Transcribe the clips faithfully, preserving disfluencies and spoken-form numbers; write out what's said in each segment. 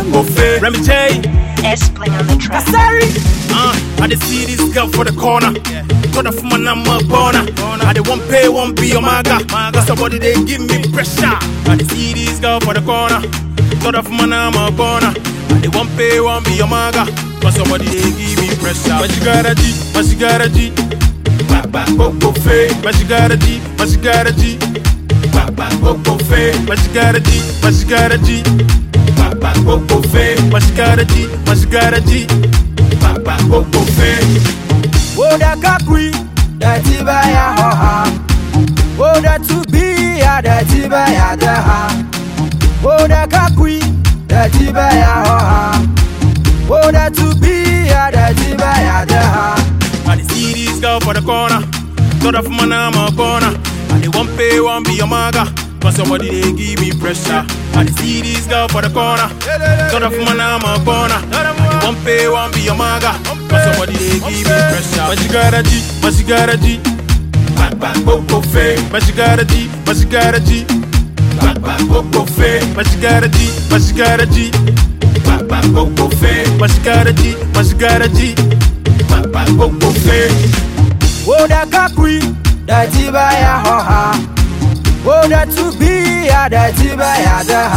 Coco Faye, Remy J, S-Bling on the track. Sorry. Uh, I dey see this girl for the corner. Got off my number corner. I dey one pay, one be Omega. Cause somebody they give me pressure. I dey see this girl for the corner. Got off my number corner. I dey one pay, one be Omega. Cause somebody they give me pressure. But she got a G, but she got a G. Baba Coco Faye, but she got a G, but she got a G. Baba Coco Faye, but she got a G, but she got a G. Baba Coco Faye, but she got a G, but she got a G. Baba Coco Faye. Oh, that capri, that tiba ya ha ha. Oh, that to be ya, that tiba ya da ha. Oh, that capri, that tiba ya ha ha. Oh, that to be ya, that tiba ya da ha. I dey see this girl for the corner. Got off my number corner. I dey one pay, one be Omega. Cause somebody they give me pressure. I dey see this girl for the corner. Got off my number corner. I dey one pay, one be Omega. Cause somebody they give me pressure. But she got a G, but she got a G. Baba Coco Faye, but she got a G, but she got a G. Baba Coco Faye, but she got a G, but she got a G. Baba Coco Faye, but she got a G, but she got a G. Baba Coco Faye. Oh, that capri, that tiba ya ha ha. Oh, that to be ya, that tiba ya da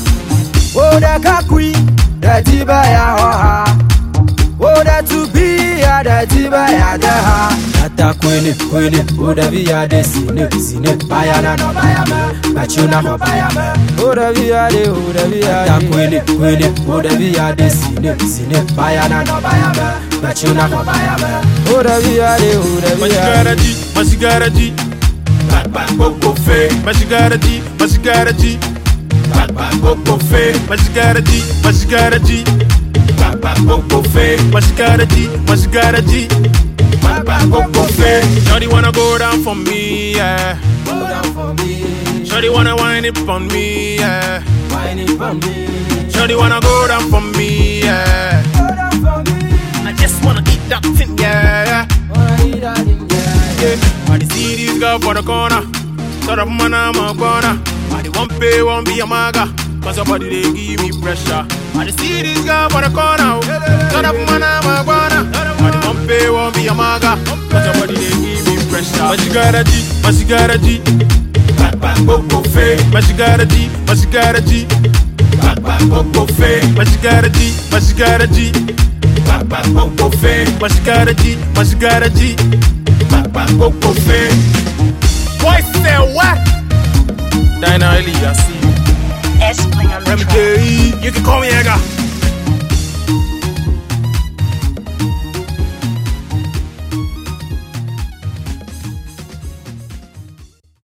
ha. Oh, that capri, that tiba ya ha ha. Oh, that to be ya, that tiba ya da ha. Ata kwele kwele, oh da vi ya de sine sine, bayana no bayama, bachuna no bayama. Oh da vi ya de, oh da vi ya de. Ata kwele kwele, oh da vi ya de sine sine, bayana no bayama, bachuna no bayama. Oh da vi ya de, oh da vi ya de. But she got a G, Baba Coco Faye, but she got a G, but she got a G. Baba Coco Faye, but she got a G, but she got a G. Baba Coco Faye, but she got a G, but she got a G. Baba Coco Faye. Shorty wanna go down for me, yeah. Go down for me. Shorty wanna wind it on me, yeah. Wind it for me. Shorty wanna go down for me, yeah. Go down for me. I just wanna eat that thing, yeah. Wanna eat that thing, yeah. Yeah. I dey see this girl for the corner. Sort of man, I'm a corner. I dey one pay, one be a maga. Cause somebody they give me pressure. I dey see this girl for the corner. Sort of man, I'm a corner. I dey one pay, one be a maga. Cause somebody they give me pressure. But she got a G, but she got a G. Baba Coco Faye, but she got a G, but she got a G. Baba Coco Faye, but she got a G, but she got a G. Baba Coco Faye, but she got a G, but she got a G. Baba Coco Faye. Boy say what? Dinah Ellie, I see you. S-Bling on the Remy track. J, you can call me Ega.